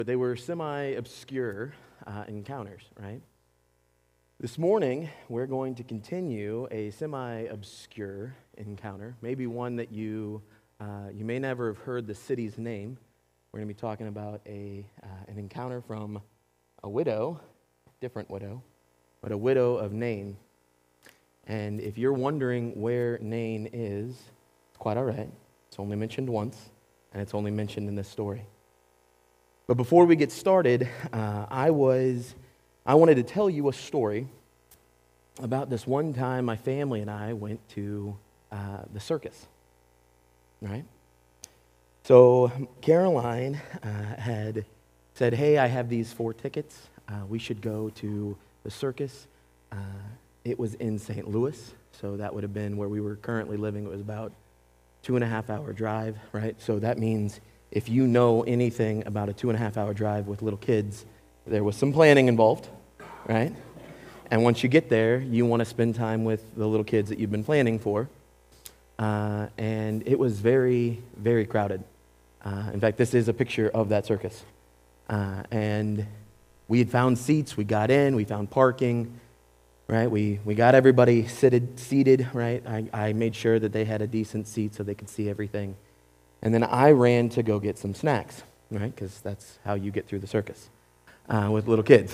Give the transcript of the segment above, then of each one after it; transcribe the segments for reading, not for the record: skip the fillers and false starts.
but they were semi-obscure encounters, right? This morning, we're going to continue a semi-obscure encounter, maybe one that you may never have heard the city's name. We're going to be talking about an encounter from a widow, different widow, but a widow of Nain. And if you're wondering where Nain is, it's quite all right. It's only mentioned once, and it's only mentioned in this story. But before we get started, I wanted to tell you a story about this one time my family and I went to the circus, right? So Caroline had said, hey, I have these 4 tickets. We should go to the circus. It was in St. Louis, so that would have been where we were currently living. It was about 2.5-hour drive, right? So that means if you know anything about a 2.5-hour drive with little kids, there was some planning involved, right? And once you get there, you want to spend time with the little kids that you've been planning for. And it was very, very crowded. In fact, this is a picture of that circus. And we had found seats. We got in. We found parking, right? We got everybody seated, right? I made sure that they had a decent seat so they could see everything. And then I ran to go get some snacks, right? Because that's how you get through the circus with little kids.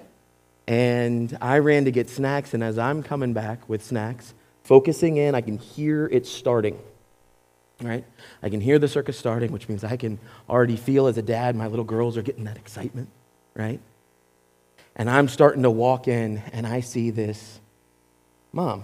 And I ran to get snacks, and as I'm coming back with snacks, focusing in, I can hear it starting, right? I can hear the circus starting, which means I can already feel as a dad, my little girls are getting that excitement, right? And I'm starting to walk in, and I see this mom.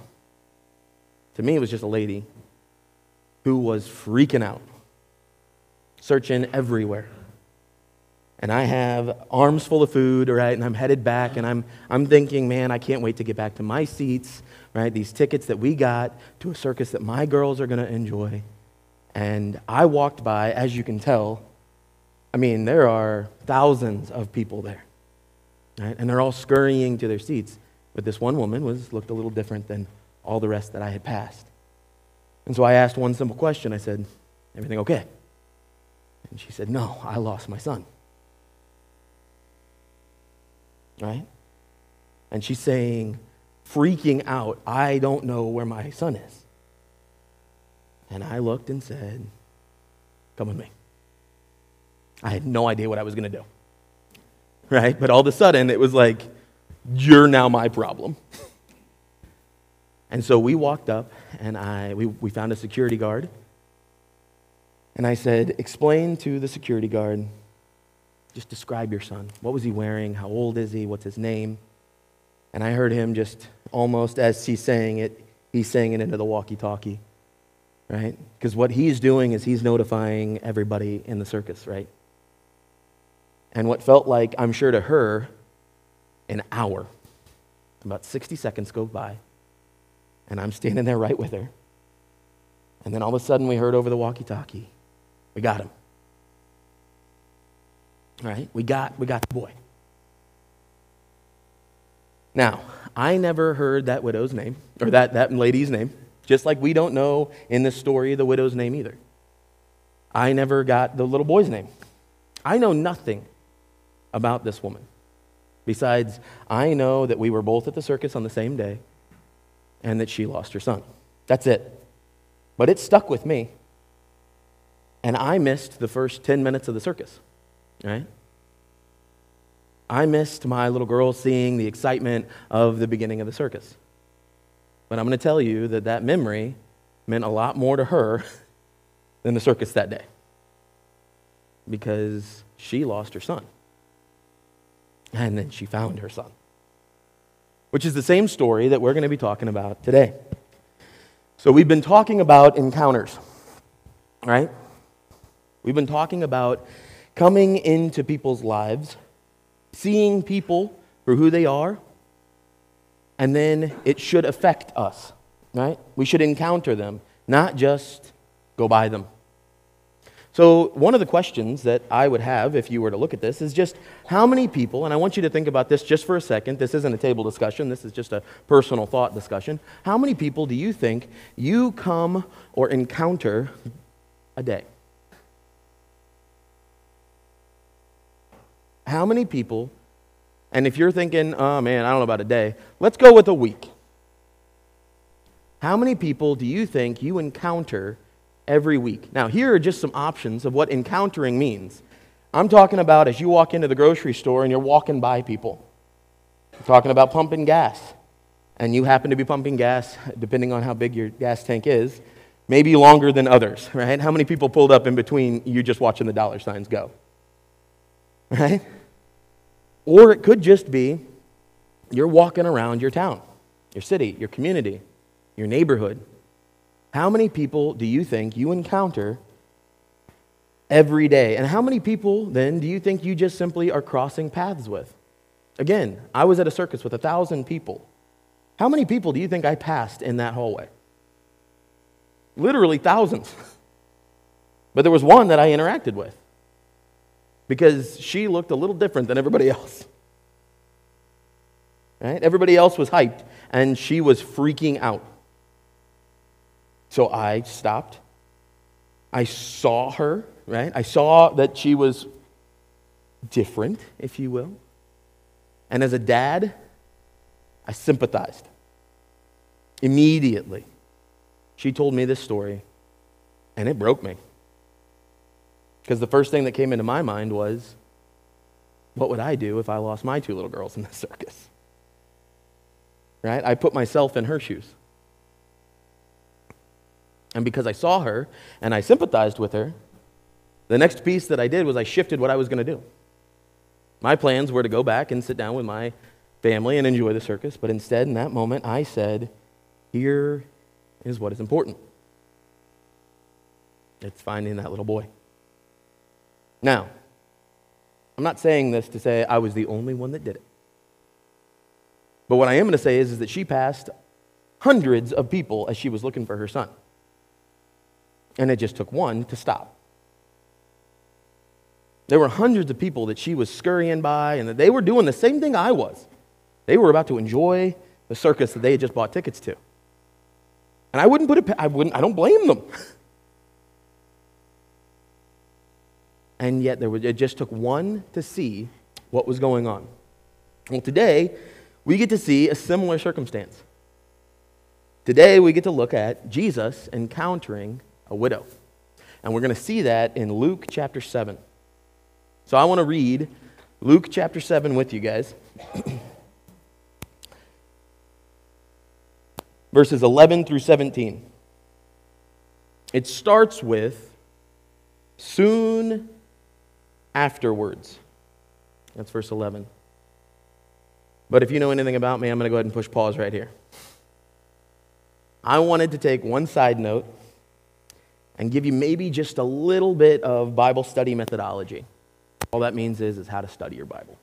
To me, it was just a lady who was freaking out, searching everywhere. And I have arms full of food, right? And I'm headed back, and I'm thinking, man, I can't wait to get back to my seats, right? These tickets that we got to a circus that my girls are going to enjoy. And I walked by, as you can tell, I mean, there are thousands of people there, right? And they're all scurrying to their seats. But this one woman looked a little different than all the rest that I had passed. And so I asked one simple question. I said, everything okay? And she said, no, I lost my son. Right? And she's saying, freaking out, I don't know where my son is. And I looked and said, come with me. I had no idea what I was going to do. Right? But all of a sudden, it was like, you're now my problem. And so we walked up, and we found a security guard. And I said, explain to the security guard, just describe your son. What was he wearing? How old is he? What's his name? And I heard him just almost as he's saying it into the walkie-talkie, right? Because what he's doing is he's notifying everybody in the circus, right? And what felt like, I'm sure to her, an hour, about 60 seconds go by, and I'm standing there right with her. And then all of a sudden we heard over the walkie-talkie, we got him. Right? We got the boy. Now, I never heard that widow's name, or that lady's name, just like we don't know in this story the widow's name either. I never got the little boy's name. I know nothing about this woman. Besides, I know that we were both at the circus on the same day, and that she lost her son. That's it. But it stuck with me. And I missed the first 10 minutes of the circus. Right? I missed my little girl seeing the excitement of the beginning of the circus. But I'm going to tell you that memory meant a lot more to her than the circus that day. Because she lost her son. And then she found her son. Which is the same story that we're going to be talking about today. So we've been talking about encounters. Right? We've been talking about coming into people's lives, seeing people for who they are, and then it should affect us, right? We should encounter them, not just go by them. So one of the questions that I would have if you were to look at this is just how many people, and I want you to think about this just for a second. This isn't a table discussion. This is just a personal thought discussion. How many people do you think you come or encounter a day? How many people, and if you're thinking, oh man, I don't know about a day, let's go with a week. How many people do you think you encounter every week? Now, here are just some options of what encountering means. I'm talking about as you walk into the grocery store and you're walking by people. I'm talking about pumping gas. And you happen to be pumping gas, depending on how big your gas tank is, maybe longer than others, right? How many people pulled up in between you just watching the dollar signs go? Right? Or it could just be you're walking around your town, your city, your community, your neighborhood. How many people do you think you encounter every day? And how many people, then, do you think you just simply are crossing paths with? Again, I was at a circus with 1,000 people. How many people do you think I passed in that hallway? Literally thousands. But there was one that I interacted with because she looked a little different than everybody else. Right? Everybody else was hyped, and she was freaking out. So I stopped. I saw her, right? I saw that she was different, if you will. And as a dad, I sympathized. Immediately. She told me this story, and it broke me. Because the first thing that came into my mind was, what would I do if I lost my 2 little girls in the circus? Right? I put myself in her shoes. And because I saw her and I sympathized with her, the next piece that I did was I shifted what I was going to do. My plans were to go back and sit down with my family and enjoy the circus, but instead, in that moment, I said, here is what is important. It's finding that little boy. Now, I'm not saying this to say I was the only one that did it. But what I am going to say is that she passed hundreds of people as she was looking for her son. And it just took one to stop. There were hundreds of people that she was scurrying by, and that they were doing the same thing I was. They were about to enjoy the circus that they had just bought tickets to. And I don't blame them. And yet it just took one to see what was going on. Well, today, we get to see a similar circumstance. Today, we get to look at Jesus encountering a widow. And we're going to see that in Luke chapter 7. So I want to read Luke chapter 7 with you guys. Verses 11 through 17. It starts with, soon afterwards. That's verse 11. But if you know anything about me, I'm going to go ahead and push pause right here. I wanted to take one side note and give you maybe just a little bit of Bible study methodology. All that means is how to study your Bible.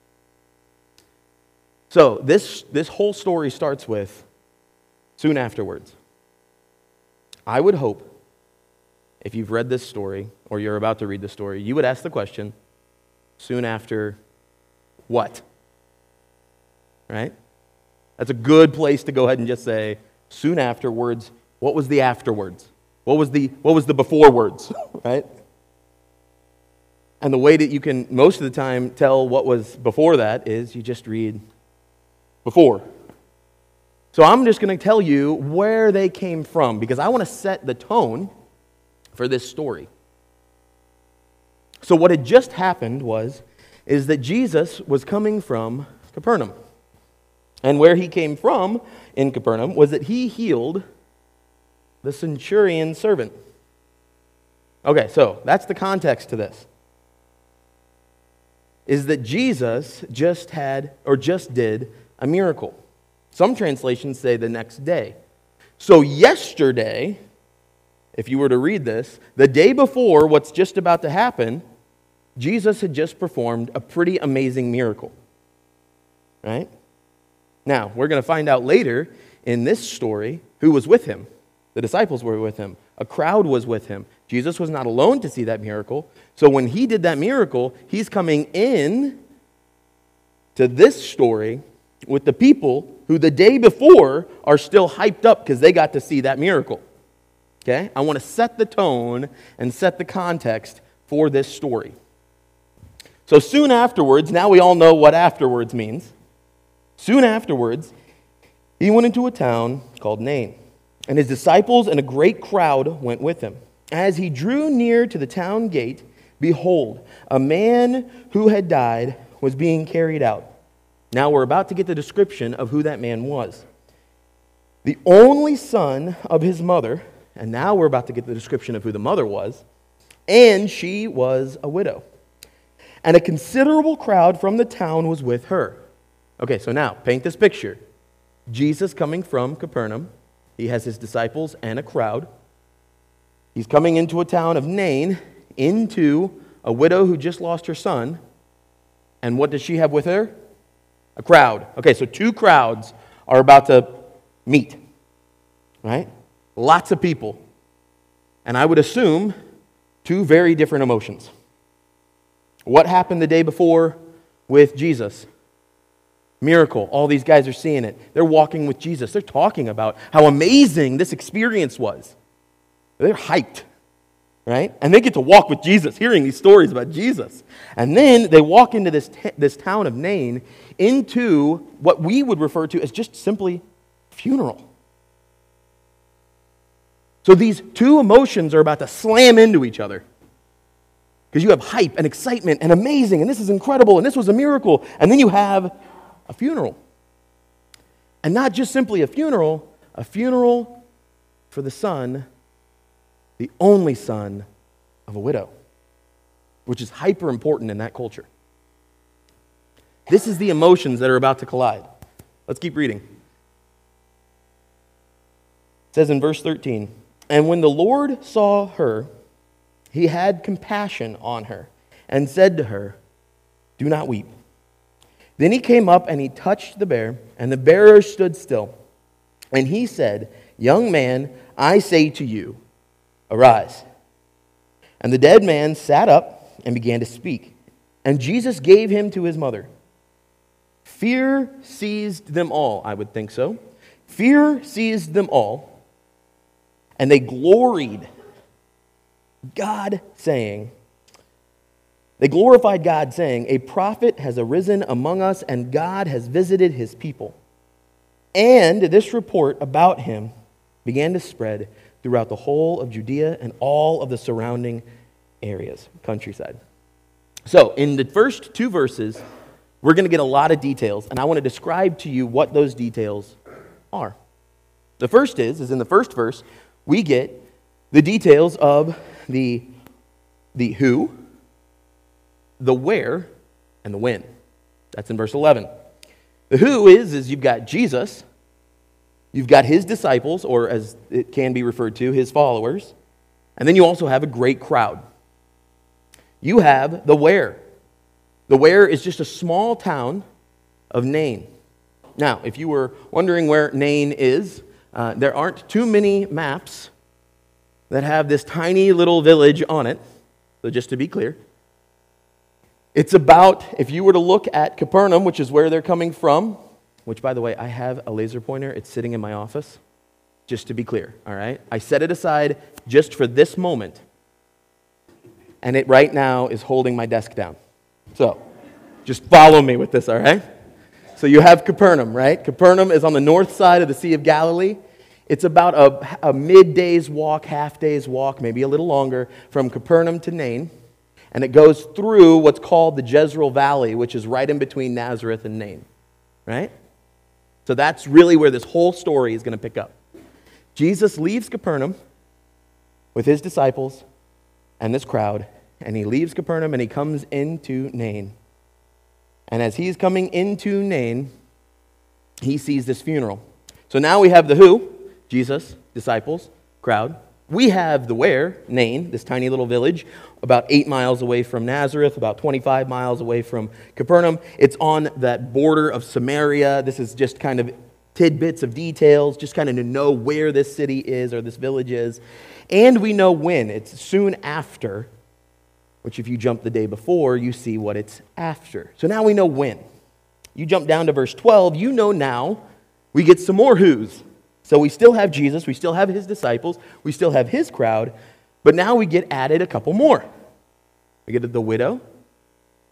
So this whole story starts with soon afterwards. I would hope, if you've read this story, or you're about to read this story, you would ask the question, soon after what? Right? That's a good place to go ahead and just say, soon afterwards, what was the afterwards? What was the before words? Right? And the way that you can most of the time tell what was before that is you just read before. So I'm just going to tell you where they came from because I want to set the tone for this story. So what had just happened is that Jesus was coming from Capernaum. And where he came from in Capernaum was that he healed the centurion's servant. Okay, so that's the context to this. Is that Jesus just did a miracle. Some translations say the next day. So yesterday, if you were to read this, the day before what's just about to happen, Jesus had just performed a pretty amazing miracle. Right? Now, we're going to find out later in this story who was with him. The disciples were with him. A crowd was with him. Jesus was not alone to see that miracle. So when he did that miracle, he's coming in to this story with the people who the day before are still hyped up because they got to see that miracle. Okay? I want to set the tone and set the context for this story. So soon afterwards, now we all know what afterwards means. Soon afterwards, he went into a town called Nain, and his disciples and a great crowd went with him. As he drew near to the town gate, behold, a man who had died was being carried out. Now we're about to get the description of who that man was. The only son of his mother, and now we're about to get the description of who the mother was, and she was a widow. And a considerable crowd from the town was with her. Okay, so now, paint this picture. Jesus coming from Capernaum. He has his disciples and a crowd. He's coming into a town of Nain, into a widow who just lost her son. And what does she have with her? A crowd. Okay, so two crowds are about to meet, right? Lots of people. And I would assume two very different emotions. What happened the day before with Jesus? Miracle. All these guys are seeing it. They're walking with Jesus. They're talking about how amazing this experience was. They're hyped, right? And they get to walk with Jesus, hearing these stories about Jesus. And then they walk into this town of Nain, into what we would refer to as just simply funeral. So these two emotions are about to slam into each other. Because you have hype and excitement and amazing, and this is incredible, and this was a miracle. And then you have a funeral. And not just simply a funeral for the son, the only son of a widow, which is hyper important in that culture. This is the emotions that are about to collide. Let's keep reading. It says in verse 13, "And when the Lord saw her, he had compassion on her and said to her, 'Do not weep.' Then he came up and he touched the bear, and the bearer stood still. And he said, 'Young man, I say to you, arise.' And the dead man sat up and began to speak. And Jesus gave him to his mother. Fear seized them all," I would think so. "Fear seized them all, and they glorified God, saying, 'A prophet has arisen among us, and God has visited his people.' And this report about him began to spread throughout the whole of Judea and all of the surrounding areas, countryside." So, in the first two verses, we're going to get a lot of details, and I want to describe to you what those details are. The first is in the first verse, we get the details of the who, the where, and the when. That's in verse 11. The who is you've got Jesus, you've got his disciples, or as it can be referred to, his followers, and then you also have a great crowd. You have the where. The where is just a small town of Nain. Now, if you were wondering where Nain is, there aren't too many maps that have this tiny little village on it. So just to be clear, it's about, if you were to look at Capernaum, which is where they're coming from, which, by the way, I have a laser pointer. It's sitting in my office, just to be clear, all right? I set it aside just for this moment, and it right now is holding my desk down. So just follow me with this, all right? So you have Capernaum, right? Capernaum is on the north side of the Sea of Galilee. It's about a midday's walk, half day's walk, maybe a little longer, from Capernaum to Nain. And it goes through what's called the Jezreel Valley, which is right in between Nazareth and Nain, right? So that's really where this whole story is going to pick up. Jesus leaves Capernaum with his disciples and this crowd, and he leaves Capernaum and he comes into Nain. And as he's coming into Nain, he sees this funeral. So now we have the who, Jesus, disciples, crowd. We have the where, Nain, this tiny little village, about 8 miles away from Nazareth, about 25 miles away from Capernaum. It's on that border of Samaria. This is just kind of tidbits of details, just kind of to know where this city is or this village is. And we know when. It's soon after, which if you jump the day before, you see what it's after. So now we know when. You jump down to verse 12, you know now we get some more who's. So we still have Jesus, we still have his disciples, we still have his crowd, but now we get added a couple more. We get the widow,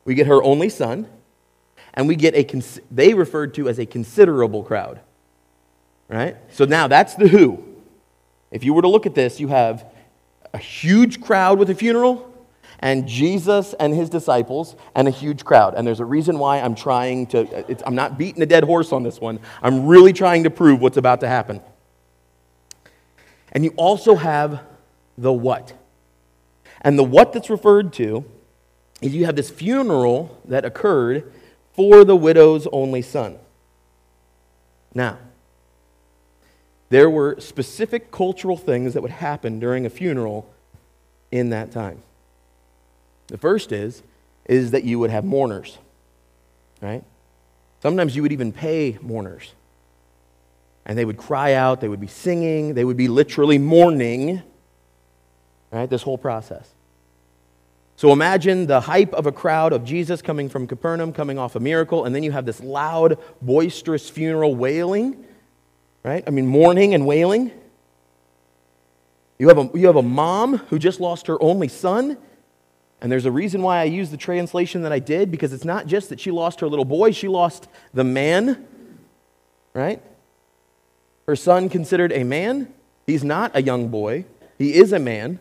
we get her only son, and we get they referred to as a considerable crowd. Right? So now that's the who. If you were to look at this, you have a huge crowd with a funeral, and Jesus and his disciples, and a huge crowd. And there's a reason why I'm I'm not beating a dead horse on this one. I'm really trying to prove what's about to happen. And you also have the what. And the what that's referred to is you have this funeral that occurred for the widow's only son. Now, there were specific cultural things that would happen during a funeral in that time. The first is that you would have mourners, right? Sometimes you would even pay mourners. And they would cry out, they would be singing, they would be literally mourning, right? This whole process. So imagine the hype of a crowd of Jesus coming from Capernaum, coming off a miracle, and then you have this loud, boisterous funeral wailing, right? I mean, mourning and wailing. You have a mom who just lost her only son, and there's a reason why I used the translation that I did, because it's not just that she lost her little boy, she lost the man, right? Her son considered a man. He's not a young boy. He is a man.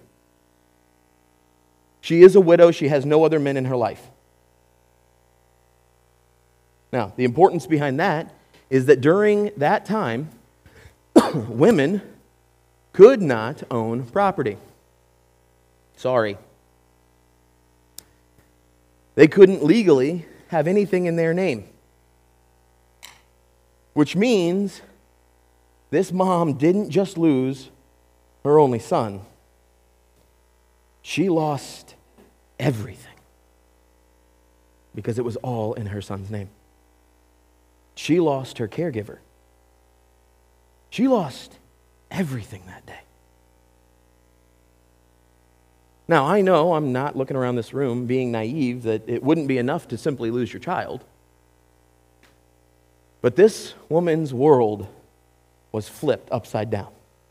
She is a widow. She has no other men in her life. Now, the importance behind that is that during that time, women could not own property. Sorry. They couldn't legally have anything in their name. Which means this mom didn't just lose her only son. She lost everything because it was all in her son's name. She lost her caregiver. She lost everything that day. Now, I know I'm not looking around this room being naive that it wouldn't be enough to simply lose your child. But this woman's world was flipped upside down.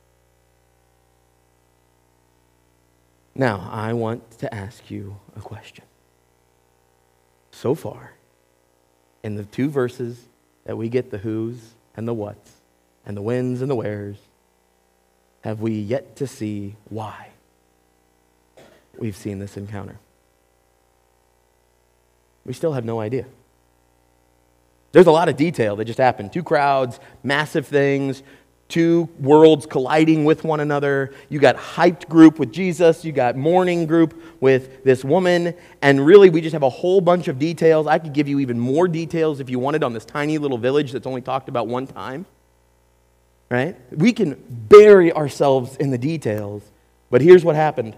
Now, I want to ask you a question. So far, in the two verses that we get the who's and the what's, and the whens and the where's, have we yet to see why we've seen this encounter? We still have no idea. There's a lot of detail that just happened. Two crowds, massive things, two worlds colliding with one another. You got hyped group with Jesus. You got mourning group with this woman. And really, we just have a whole bunch of details. I could give you even more details if you wanted on this tiny little village that's only talked about one time. Right? We can bury ourselves in the details. But here's what happened.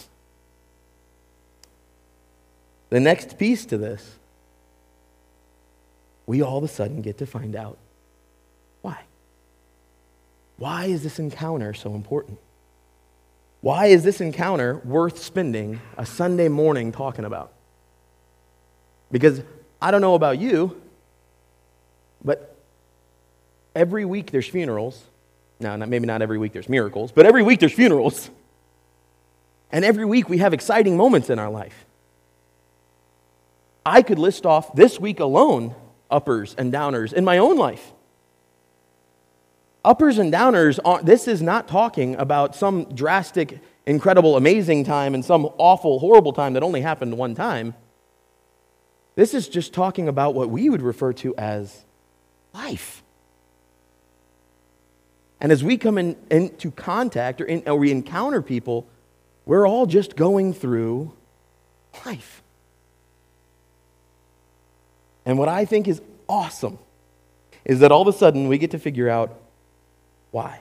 The next piece to this, we all of a sudden get to find out why. Why is this encounter so important? Why is this encounter worth spending a Sunday morning talking about? Because I don't know about you, but every week there's funerals. Now, maybe not every week there's miracles, but every week there's funerals. And every week we have exciting moments in our life. I could list off this week alone uppers and downers in my own life. Uppers and downers, this is not talking about some drastic, incredible, amazing time and some awful, horrible time that only happened one time. This is just talking about what we would refer to as life. And as we come into contact or we encounter people, we're all just going through life. And what I think is awesome is that all of a sudden we get to figure out why.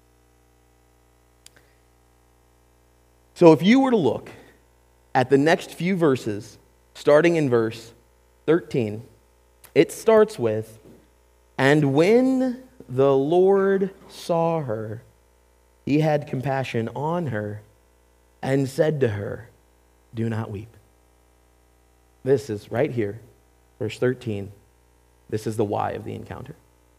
So if you were to look at the next few verses, starting in verse 13, it starts with, "And when the Lord saw her, he had compassion on her and said to her, 'Do not weep.'" This is right here, verse 13. This is the why of the encounter.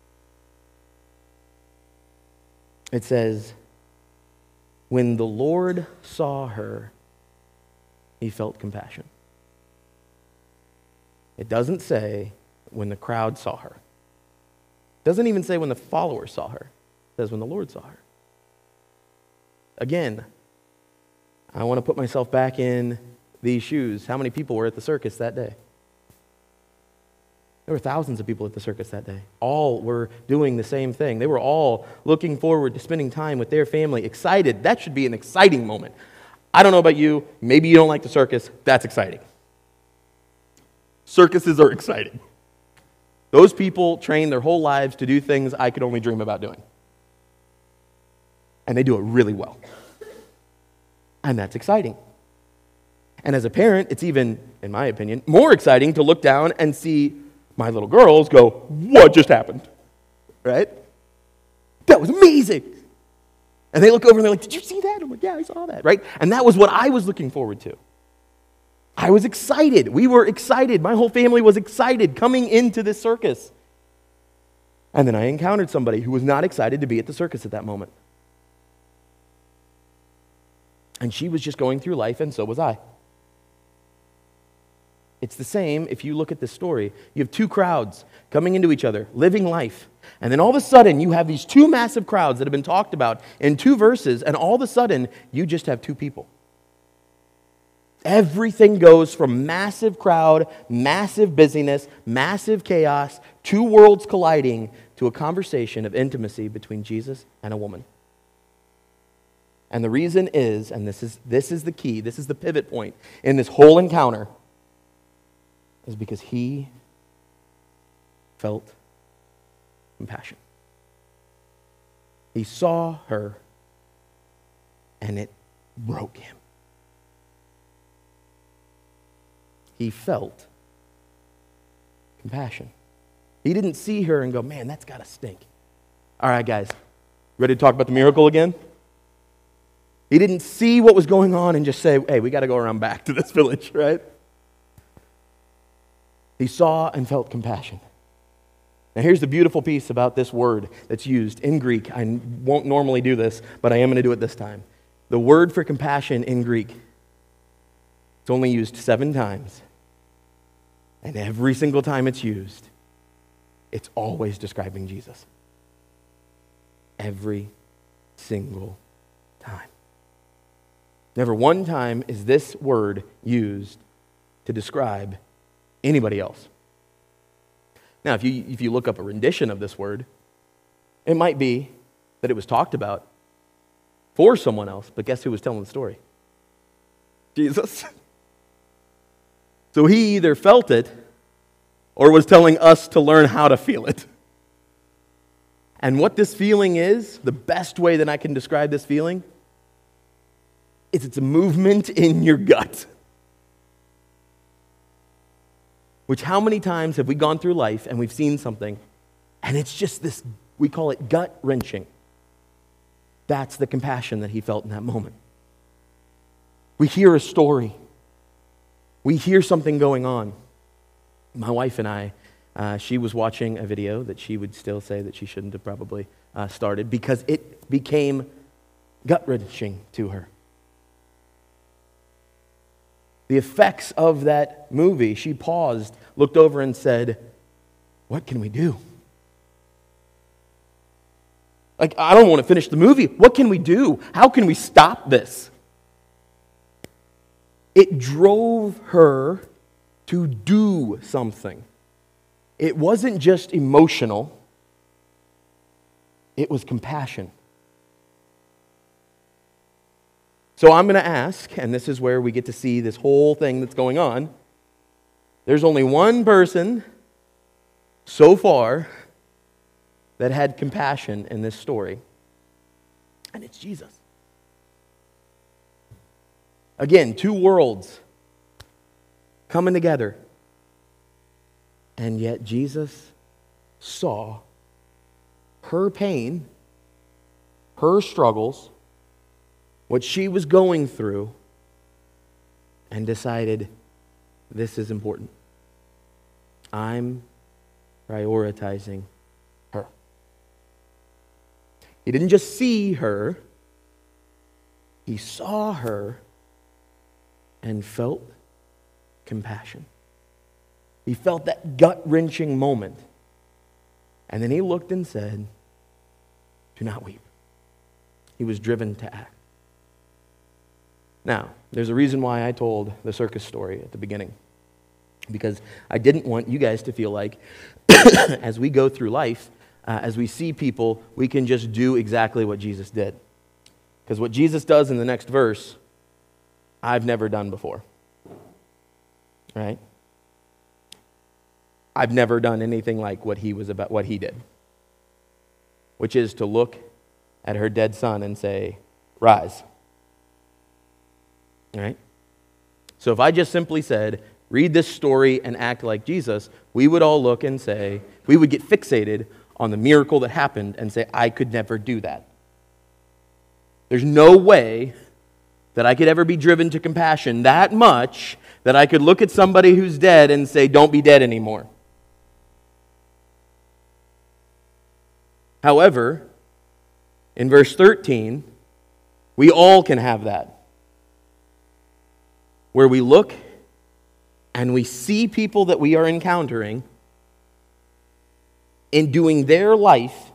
It says, "When the Lord saw her, he felt compassion." It doesn't say when the crowd saw her. It doesn't even say when the followers saw her. It says when the Lord saw her. Again, I want to put myself back in these shoes. How many people were at the circus that day? There were thousands of people at the circus that day. All were doing the same thing. They were all looking forward to spending time with their family, excited. That should be an exciting moment. I don't know about you. Maybe you don't like the circus. That's exciting. Circuses are exciting. Those people train their whole lives to do things I could only dream about doing. And they do it really well. And that's exciting. And as a parent, it's even, in my opinion, more exciting to look down and see my little girls go, what just happened? Right? That was amazing. And they look over and they're like, did you see that? I'm like, yeah, I saw that, right? And that was what I was looking forward to. I was excited. We were excited. My whole family was excited coming into this circus. And then I encountered somebody who was not excited to be at the circus at that moment. And she was just going through life, and so was I. It's the same if you look at this story. You have two crowds coming into each other, living life. And then all of a sudden, you have these two massive crowds that have been talked about in two verses, and all of a sudden, you just have two people. Everything goes from massive crowd, massive busyness, massive chaos, two worlds colliding, to a conversation of intimacy between Jesus and a woman. And the reason is, and this is the key, this is the pivot point in this whole encounter, is because he felt compassion. He saw her, and it broke him. He felt compassion. He didn't see her and go, man, that's got to stink. All right, guys, ready to talk about the miracle again? He didn't see what was going on and just say, hey, we got to go around back to this village, right? He saw and felt compassion. Now here's the beautiful piece about this word that's used in Greek. I won't normally do this, but I am going to do it this time. The word for compassion in Greek, it's only used 7 times. And every single time it's used, it's always describing Jesus. Every single time. Never one time is this word used to describe anybody else. Now, if you look up a rendition of this word, it might be that it was talked about for someone else, but guess who was telling the story? Jesus. So he either felt it or was telling us to learn how to feel it. And what this feeling is, the best way that I can describe this feeling, is it's a movement in your gut. Which, how many times have we gone through life and we've seen something, and it's just this, we call it gut-wrenching. That's the compassion that he felt in that moment. We hear a story. We hear something going on. My wife and I, she was watching a video that she would still say that she shouldn't have probably started because it became gut-wrenching to her. The effects of that movie, she paused, looked over and said, what can we do? Like, I don't want to finish the movie. What can we do? How can we stop this? It drove her to do something. It wasn't just emotional. It was compassion. So I'm going to ask, and this is where we get to see this whole thing that's going on. There's only one person so far that had compassion in this story, and it's Jesus. Again, two worlds coming together, and yet Jesus saw her pain, her struggles, what she was going through, and decided, this is important. I'm prioritizing her. He didn't just see her, he saw her and felt compassion. He felt that gut-wrenching moment. And then he looked and said, "Do not weep." He was driven to act. Now, there's a reason why I told the circus story at the beginning. Because I didn't want you guys to feel like, as we go through life, as we see people, we can just do exactly what Jesus did. Because what Jesus does in the next verse, I've never done before. Right? I've never done anything like what he did. Which is to look at her dead son and say, "Rise." Right? So if I just simply said, read this story and act like Jesus, we would all look and say, we would get fixated on the miracle that happened and say, I could never do that. There's no way that I could ever be driven to compassion that much that I could look at somebody who's dead and say, don't be dead anymore. However, in verse 13, we all can have that. Where we look and we see people that we are encountering in doing their life,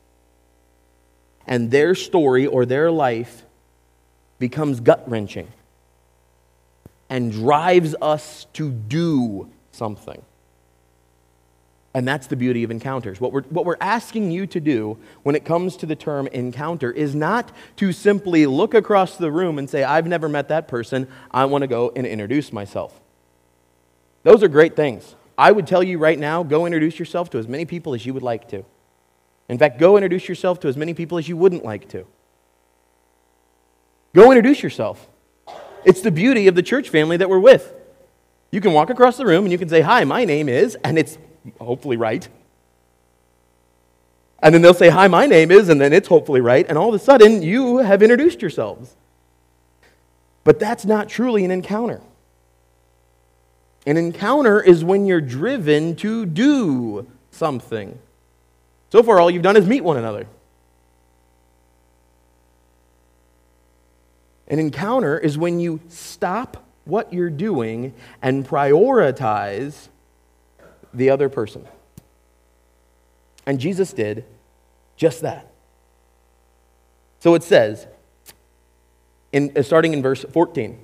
and their story or their life becomes gut-wrenching and drives us to do something. And that's the beauty of encounters. What we're asking you to do when it comes to the term encounter is not to simply look across the room and say, I've never met that person, I want to go and introduce myself. Those are great things. I would tell you right now, go introduce yourself to as many people as you would like to. In fact, go introduce yourself to as many people as you wouldn't like to. Go introduce yourself. It's the beauty of the church family that we're with. You can walk across the room and you can say, "Hi, my name is," and it's hopefully right. And then they'll say, "Hi, my name is," and then it's hopefully right. And all of a sudden, you have introduced yourselves. But that's not truly an encounter. An encounter is when you're driven to do something. So far, all you've done is meet one another. An encounter is when you stop what you're doing and prioritize the other person. And Jesus did just that. So it says, starting in verse 14,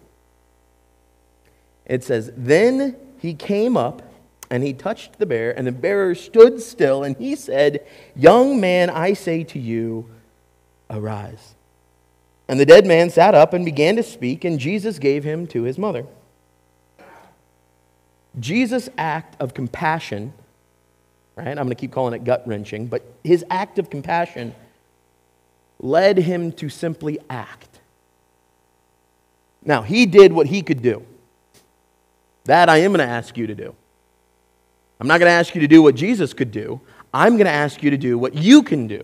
it says, "Then he came up and he touched the bear, and the bearer stood still, and he said, 'Young man, I say to you, arise.' And the dead man sat up and began to speak, and Jesus gave him to his mother." Jesus' act of compassion, right? I'm going to keep calling it gut-wrenching, but his act of compassion led him to simply act. Now, he did what he could do. That I am going to ask you to do. I'm not going to ask you to do what Jesus could do. I'm going to ask you to do what you can do.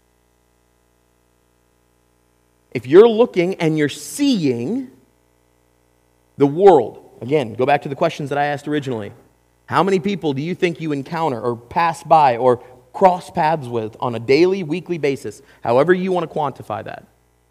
If you're looking and you're seeing the world, again, go back to the questions that I asked originally. How many people do you think you encounter or pass by or cross paths with on a daily, weekly basis, however you want to quantify that?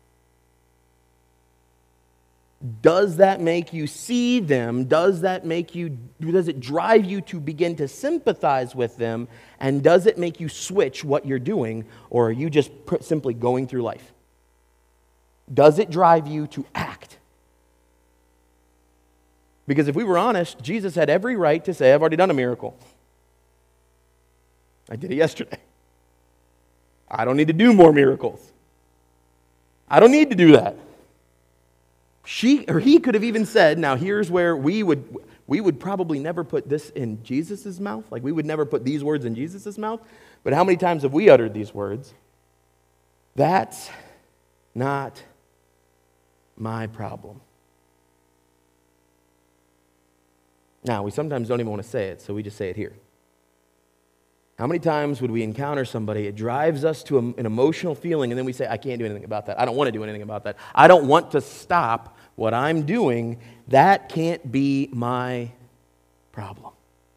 Does that make you see them? Does it drive you to begin to sympathize with them? And does it make you switch what you're doing? Or are you just simply going through life? Does it drive you to act? Because if we were honest, Jesus had every right to say, I've already done a miracle. I did it yesterday. I don't need to do more miracles. I don't need to do that. He could have even said, now here's where we would probably never put this in Jesus' mouth. Like we would never put these words in Jesus' mouth. But how many times have we uttered these words? That's not my problem. Now, we sometimes don't even want to say it, so we just say it here. How many times would we encounter somebody, it drives us to an emotional feeling, and then we say, I can't do anything about that. I don't want to do anything about that. I don't want to stop what I'm doing. That can't be my problem.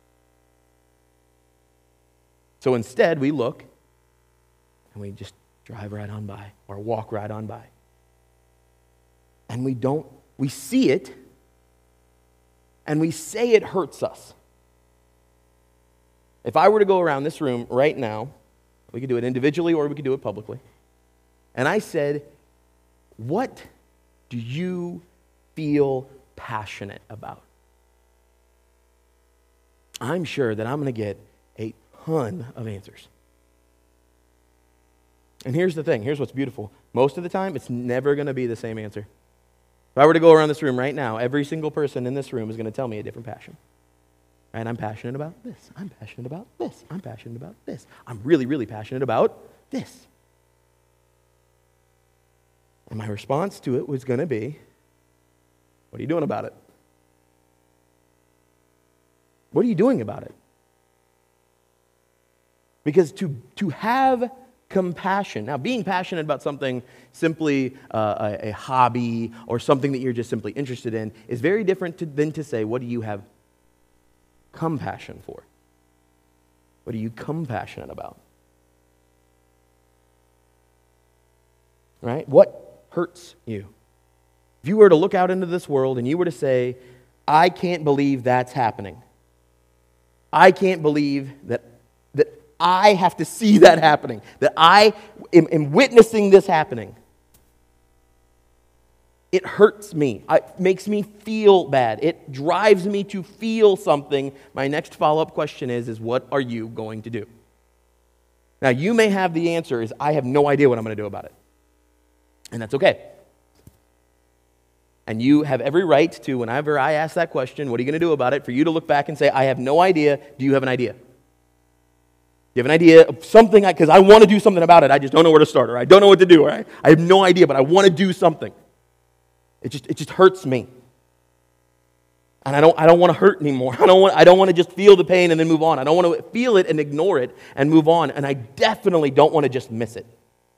So instead, we look, and we just drive right on by, or walk right on by. And we see it, and we say it hurts us. If I were to go around this room right now, we could do it individually or we could do it publicly, and I said, what do you feel passionate about? I'm sure that I'm going to get a ton of answers. And here's the thing. Here's what's beautiful. Most of the time, it's never going to be the same answer. If I were to go around this room right now, every single person in this room is going to tell me a different passion. And I'm passionate about this. I'm passionate about this. I'm passionate about this. I'm really, really passionate about this. And my response to it was going to be, what are you doing about it? What are you doing about it? Because to have compassion, now being passionate about something simply a hobby or something that you're just simply interested in is very different than to say, what do you have compassion for? What are you compassionate about? Right? What hurts you? If you were to look out into this world and you were to say, I can't believe that's happening. I can't believe that I have to see that happening, that I am witnessing this happening. It hurts me. It makes me feel bad. It drives me to feel something. My next follow-up question is what are you going to do? Now, you may have the answer is, I have no idea what I'm going to do about it. And that's okay. And you have every right to, whenever I ask that question, what are you going to do about it, for you to look back and say, I have no idea. Do you have an idea? You have an idea of something, because I want to do something about it. I just don't know where to start, or I don't know what to do, or I have no idea, but I want to do something. It just hurts me. And I don't want to hurt anymore. I don't want to just feel the pain and then move on. I don't want to feel it and ignore it and move on. And I definitely don't want to just miss it.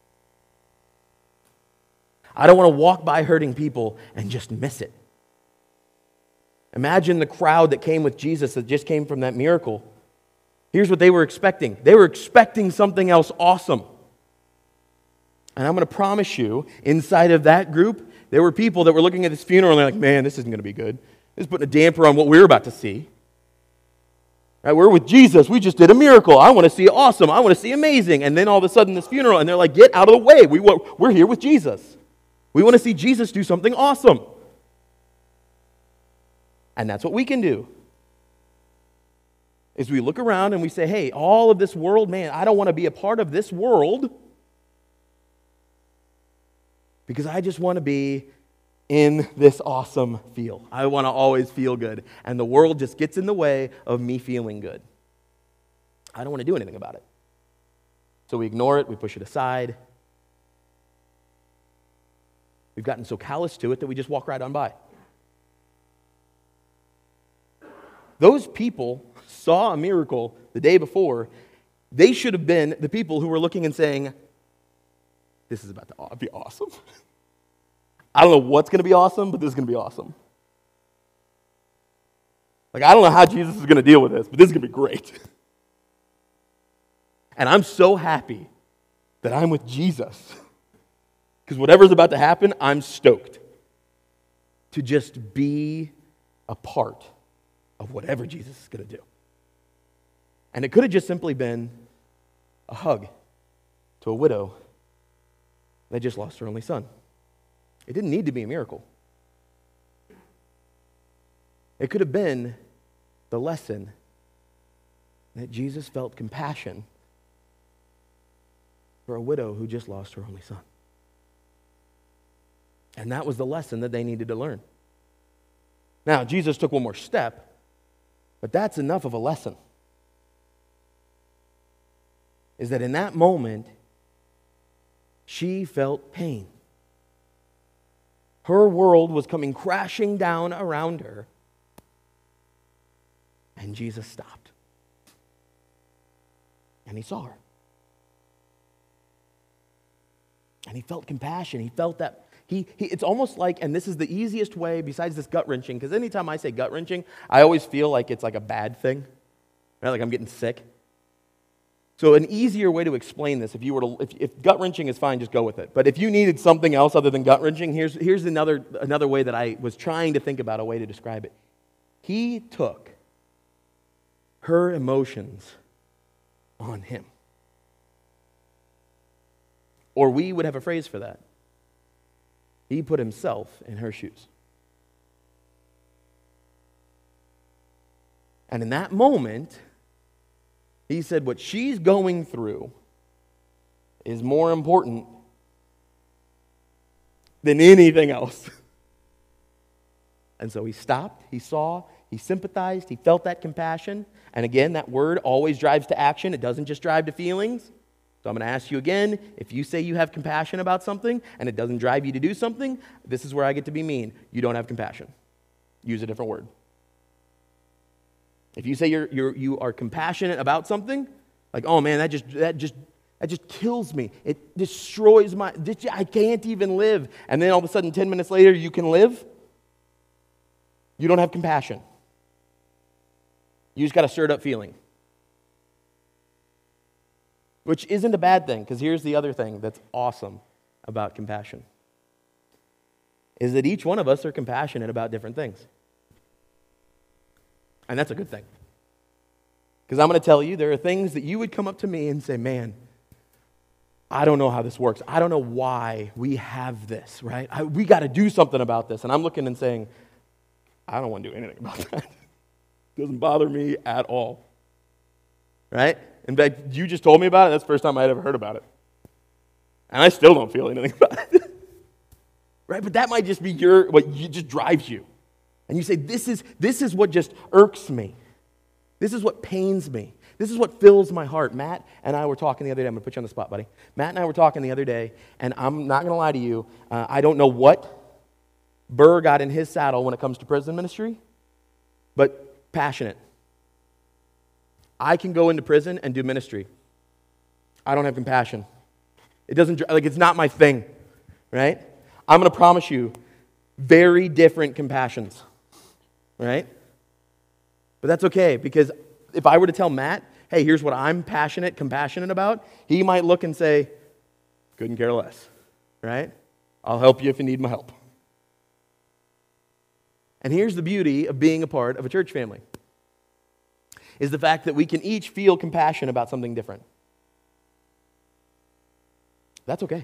I don't want to walk by hurting people and just miss it. Imagine the crowd that came with Jesus that just came from that miracle. Here's what they were expecting. They were expecting something else awesome. And I'm going to promise you, inside of that group, there were people that were looking at this funeral and they're like, man, this isn't going to be good. This is putting a damper on what we're about to see. Right, we're with Jesus. We just did a miracle. I want to see awesome. I want to see amazing. And then all of a sudden this funeral, and they're like, get out of the way. We're here with Jesus. We want to see Jesus do something awesome. And that's what we can do. Is we look around and we say, hey, all of this world, man, I don't want to be a part of this world because I just want to be in this awesome feel. I want to always feel good. And the world just gets in the way of me feeling good. I don't want to do anything about it. So we ignore it, we push it aside. We've gotten so callous to it that we just walk right on by. Those people saw a miracle the day before. They should have been the people who were looking and saying, this is about to be awesome. I don't know what's going to be awesome, but this is going to be awesome. Like, I don't know how Jesus is going to deal with this, but this is going to be great. And I'm so happy that I'm with Jesus. Because whatever's about to happen, I'm stoked to just be a part of whatever Jesus is going to do. And it could have just simply been a hug to a widow that just lost her only son. It didn't need to be a miracle. It could have been the lesson that Jesus felt compassion for a widow who just lost her only son. And that was the lesson that they needed to learn. Now, Jesus took one more step, but that's enough of a lesson. Is that in that moment, she felt pain. Her world was coming crashing down around her, and Jesus stopped. And he saw her. And he felt compassion. He felt that. It's almost like, and this is the easiest way besides this gut-wrenching, because anytime I say gut-wrenching, I always feel like it's like a bad thing, right? Like I'm getting sick. So an easier way to explain this, if gut-wrenching is fine, just go with it. But if you needed something else other than gut-wrenching, here's another way that I was trying to think about a way to describe it. He took her emotions on him. Or we would have a phrase for that. He put himself in her shoes. And in that moment, he said what she's going through is more important than anything else. And so he stopped, he saw, he sympathized, he felt that compassion. And again, that word always drives to action. It doesn't just drive to feelings. So I'm going to ask you again, if you say you have compassion about something and it doesn't drive you to do something, this is where I get to be mean. You don't have compassion. Use a different word. If you say you are compassionate about something, like, oh man, that just kills me. It destroys I can't even live. And then all of a sudden, 10 minutes later, you can live. You don't have compassion. You just got a stirred up feeling. Which isn't a bad thing, because here's the other thing that's awesome about compassion. Is that each one of us are compassionate about different things. And that's a good thing. Because I'm going to tell you, there are things that you would come up to me and say, man, I don't know how this works. I don't know why we have this, right? We got to do something about this. And I'm looking and saying, I don't want to do anything about that. It doesn't bother me at all. Right? In fact, you just told me about it. That's the first time I'd ever heard about it. And I still don't feel anything about it. Right? But that might just be what just drives you. And you say, this is what just irks me. This is what pains me. This is what fills my heart. Matt and I were talking the other day. I'm going to put you on the spot, buddy. Matt and I were talking the other day, and I'm not going to lie to you. I don't know what Burr got in his saddle when it comes to prison ministry, but passionate. I can go into prison and do ministry. I don't have compassion. It doesn't, it's not my thing, right? I'm going to promise you, very different compassions, right? But that's okay, because if I were to tell Matt, hey, here's what I'm compassionate about, he might look and say, couldn't care less, right? I'll help you if you need my help. And here's the beauty of being a part of a church family, is the fact that we can each feel compassion about something different. That's okay.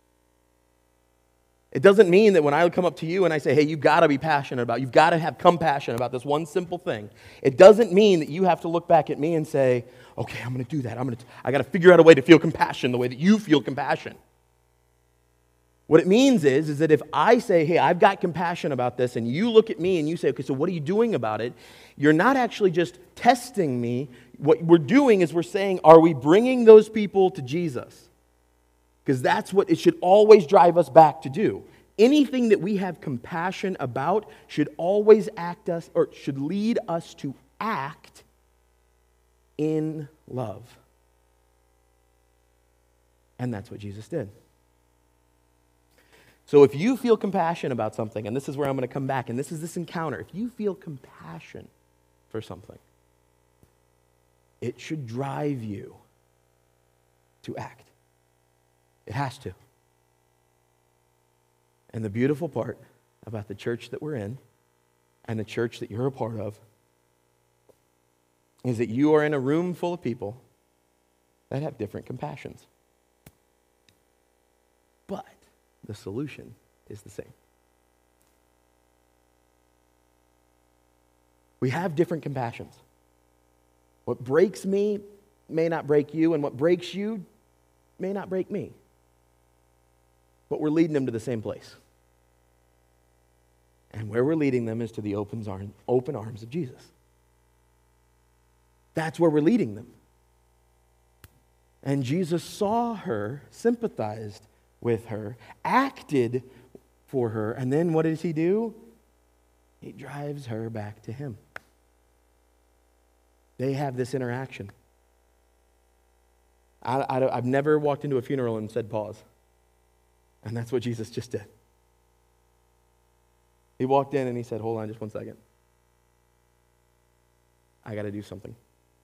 It doesn't mean that when I come up to you and I say, hey, you've got to be passionate about, you've got to have compassion about this one simple thing. It doesn't mean that you have to look back at me and say, okay, I'm going to do that. I got to figure out a way to feel compassion the way that you feel compassion. What it means is that if I say, hey, I've got compassion about this, and you look at me and you say, okay, so what are you doing about it? You're not actually just testing me. What we're doing is we're saying, are we bringing those people to Jesus? Because that's what it should always drive us back to do. Anything that we have compassion about should always should lead us to act in love. And that's what Jesus did. So if you feel compassion about something, and this is where I'm going to come back, and this is this encounter, if you feel compassion for something, it should drive you to act. It has to. And the beautiful part about the church that we're in and the church that you're a part of is that you are in a room full of people that have different compassions. But the solution is the same. We have different compassions. What breaks me may not break you, and what breaks you may not break me. But we're leading them to the same place. And where we're leading them is to the open arms of Jesus. That's where we're leading them. And Jesus saw her, sympathized with her, acted for her, and then what does he do? He drives her back to him. They have this interaction. I've never walked into a funeral and said pause. And that's what Jesus just did. He walked in and he said, hold on just 1 second. I got to do something.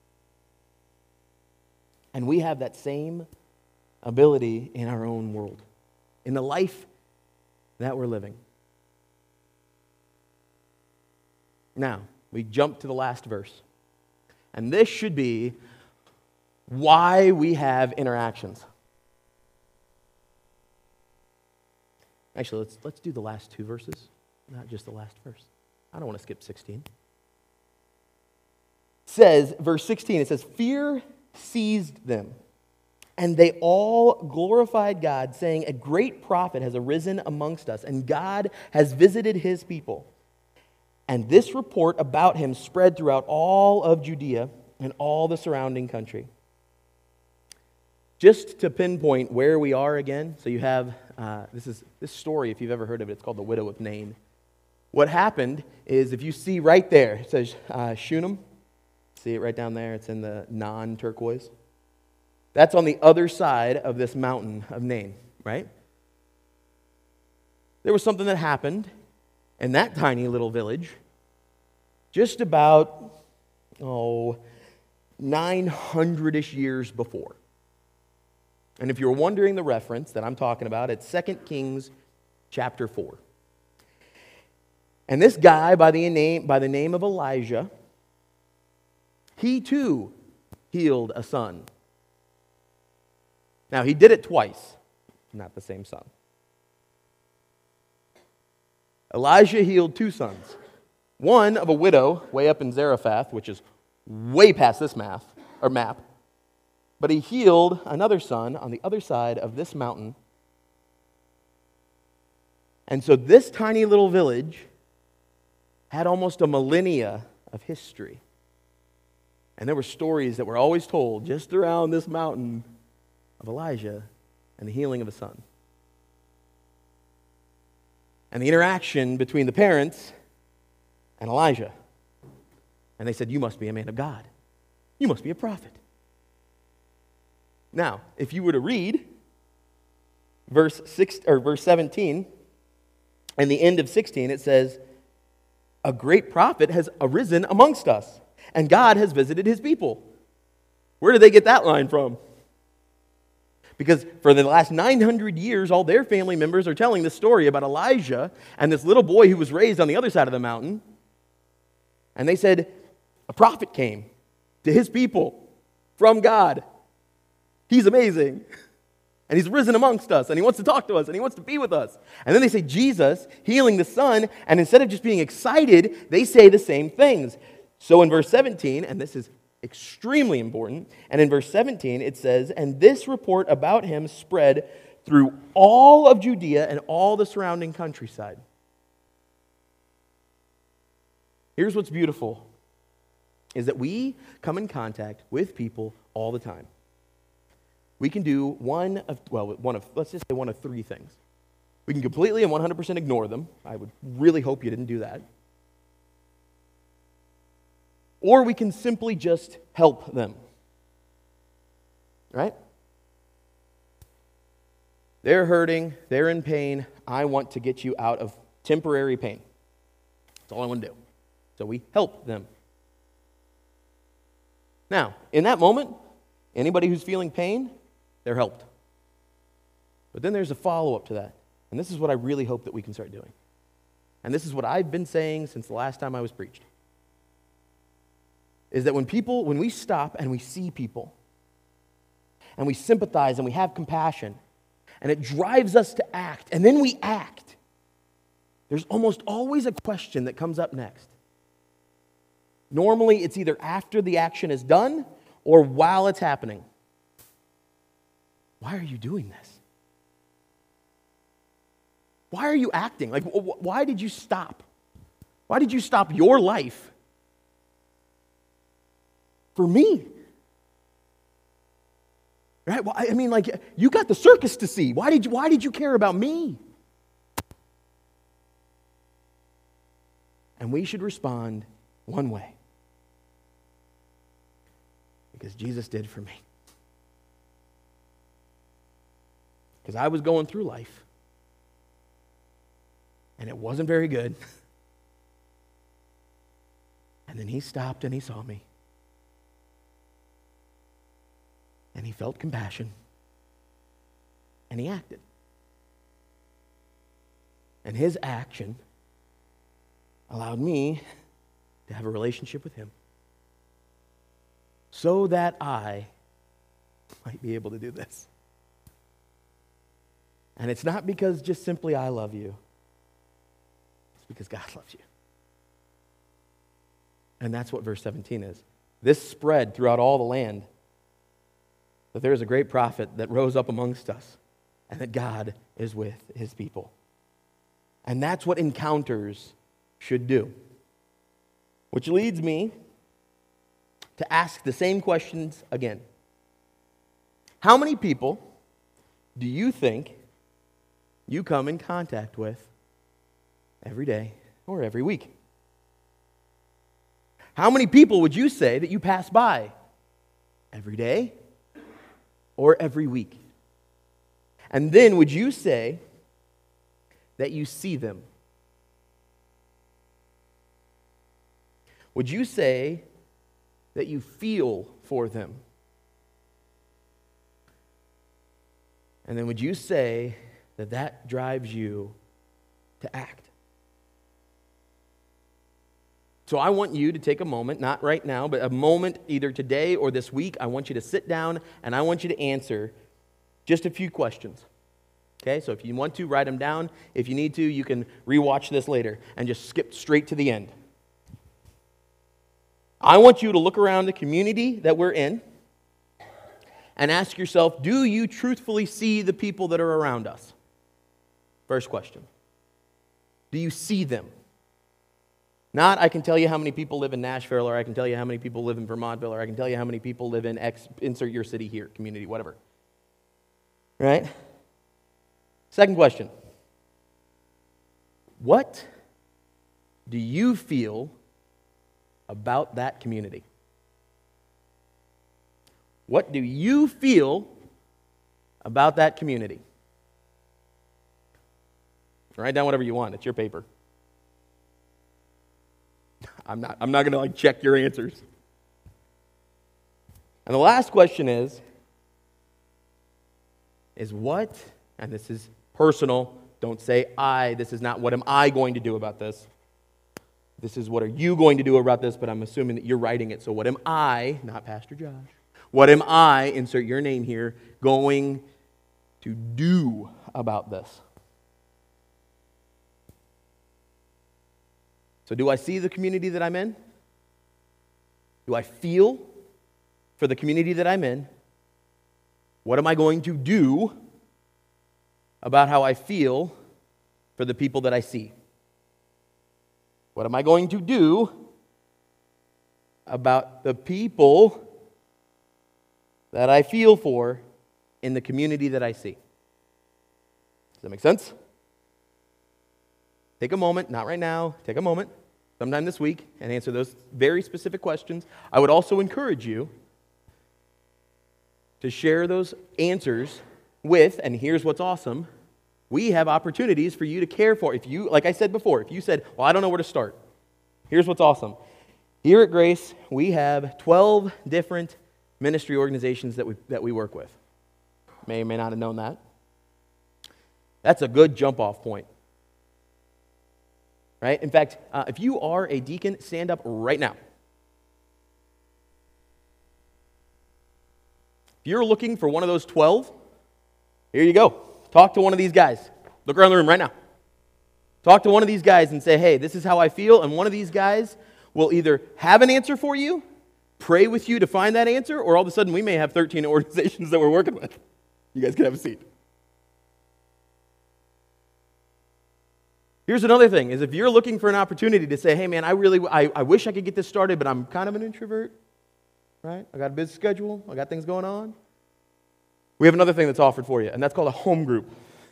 And we have that same ability in our own world, in the life that we're living. Now, we jump to the last verse. And this should be why we have interactions. Actually, let's do the last two verses, not just the last verse. I don't want to skip 16. Says, verse 16, it says, fear seized them, and they all glorified God, saying, a great prophet has arisen amongst us, and God has visited his people. And this report about him spread throughout all of Judea and all the surrounding country. Just to pinpoint where we are again, so you have, this story, if you've ever heard of it, it's called the Widow of Nain. What happened is, if you see right there, it says Shunem. See it right down there? It's in the non-turquoise. That's on the other side of this mountain of Nain, right? There was something that happened in that tiny little village just about, 900-ish years before. And if you're wondering the reference that I'm talking about, it's 2 Kings chapter 4. And this guy by the name of Elijah, he too healed a son. Now, he did it twice, not the same son. Elijah healed two sons. One of a widow way up in Zarephath, which is way past this map. But he healed another son on the other side of this mountain. And so this tiny little village had almost a millennia of history. And there were stories that were always told just around this mountain of Elijah and the healing of a son. And the interaction between the parents and Elijah. And they said, you must be a man of God. You must be a prophet. Now, if you were to read verse 17 and the end of 16, it says, a great prophet has arisen amongst us, and God has visited his people. Where did they get that line from? Because for the last 900 years, all their family members are telling this story about Elijah and this little boy who was raised on the other side of the mountain. And they said, a prophet came to his people from God. He's amazing. And he's risen amongst us, and he wants to talk to us, and he wants to be with us. And then they say Jesus healing the son, and instead of just being excited, they say the same things. So in verse 17, and this is extremely important, and in verse 17 it says, and this report about him spread through all of Judea and all the surrounding countryside. Here's what's beautiful, is that we come in contact with people all the time. We can do let's just say one of three things. We can completely and 100% ignore them. I would really hope you didn't do that. Or we can simply just help them. Right? They're hurting, they're in pain. I want to get you out of temporary pain. That's all I want to do. So we help them. Now, in that moment, anybody who's feeling pain, they're helped. But then there's a follow-up to that. And this is what I really hope that we can start doing. And this is what I've been saying since the last time I was preached. Is that when we stop and we see people, and we sympathize and we have compassion, and it drives us to act, and then we act, there's almost always a question that comes up next. Normally, it's either after the action is done or while it's happening. Why are you doing this? Why are you acting? Like, why did you stop? Why did you stop your life for me? Right? Well, I mean, like, you got the circus to see. Why did you care about me? And we should respond one way. Because Jesus did for me. Because I was going through life, and it wasn't very good. And then he stopped and he saw me. And he felt compassion. And he acted. And his action allowed me to have a relationship with him, so that I might be able to do this. And it's not because just simply I love you. It's because God loves you. And that's what verse 17 is. This spread throughout all the land, that there is a great prophet that rose up amongst us, and that God is with his people. And that's what encounters should do. Which leads me to ask the same questions again. How many people do you think you come in contact with every day or every week? How many people would you say that you pass by every day or every week? And then would you say that you see them? Would you say that you feel for them? And then would you say that that drives you to act? So I want you to take a moment, not right now, but a moment either today or this week. I want you to sit down and I want you to answer just a few questions. Okay, so if you want to, write them down. If you need to, you can rewatch this later and just skip straight to the end. I want you to look around the community that we're in and ask yourself, do you truthfully see the people that are around us? First question. Do you see them? Not, I can tell you how many people live in Nashville, or I can tell you how many people live in Vermontville, or I can tell you how many people live in X, insert your city here, community, whatever. Right? Second question. What do you feel about that community? What do you feel about that community? Write down whatever you want. It's your paper. I'm not going to check your answers. And the last question is what, and this is personal, don't say I, this is not what am I going to do about this. This is what are you going to do about this, but I'm assuming that you're writing it. So what am I, not Pastor Josh, what am I, insert your name here, going to do about this? So do I see the community that I'm in? Do I feel for the community that I'm in? What am I going to do about how I feel for the people that I see? What am I going to do about the people that I feel for in the community that I see? Does that make sense? Take a moment, not right now, take a moment, sometime this week, and answer those very specific questions. I would also encourage you to share those answers with, and here's what's awesome, we have opportunities for you to care for. If you, like I said before, if you said, well, I don't know where to start, here's what's awesome. Here at Grace, we have 12 different ministry organizations that we work with. May or may not have known that. That's a good jump-off point. Right? In fact, if you are a deacon, stand up right now. If you're looking for one of those 12, here you go. Talk to one of these guys. Look around the room right now. Talk to one of these guys and say, hey, this is how I feel, and one of these guys will either have an answer for you, pray with you to find that answer, or all of a sudden we may have 13 organizations that we're working with. You guys can have a seat. Here's another thing, is if you're looking for an opportunity to say, hey man, I wish I could get this started, but I'm kind of an introvert, right? I got a busy schedule, I got things going on. We have another thing that's offered for you, and that's called a home group.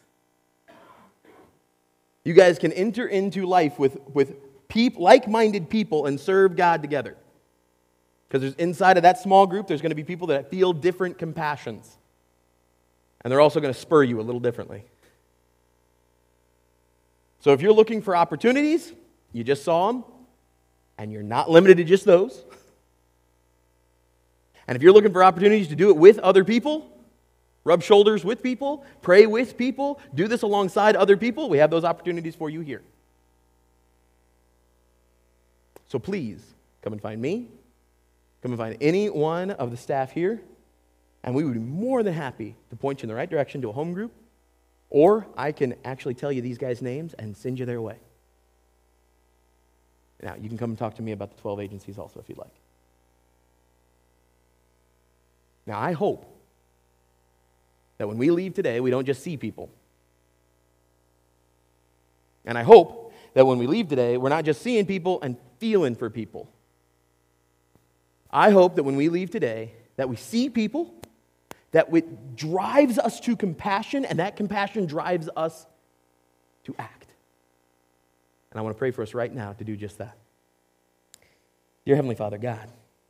You guys can enter into life with like-minded people and serve God together. Because inside of that small group, there's going to be people that feel different compassions. And they're also going to spur you a little differently. So if you're looking for opportunities, you just saw them, and you're not limited to just those. And if you're looking for opportunities to do it with other people, rub shoulders with people, pray with people, do this alongside other people, we have those opportunities for you here. So please, come and find me, come and find any one of the staff here, And we would be more than happy to point you in the right direction to a home group, or I can actually tell you these guys' names and send you their way. Now, you can come and talk to me about the 12 agencies also if you'd like. Now, I hope that when we leave today, we don't just see people. And I hope that when we leave today, we're not just seeing people and feeling for people. I hope that when we leave today, that we see people, that it drives us to compassion, and that compassion drives us to act. And I want to pray for us right now to do just that. Dear Heavenly Father, God,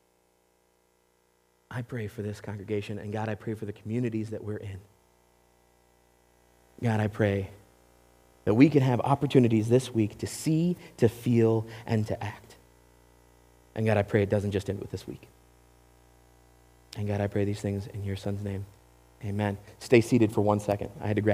I pray for this congregation, and God, I pray for the communities that we're in. God, I pray that we can have opportunities this week to see, to feel, and to act. And God, I pray it doesn't just end with this week. And God, I pray these things in your Son's name. Amen. Stay seated for 1 second. I had to grab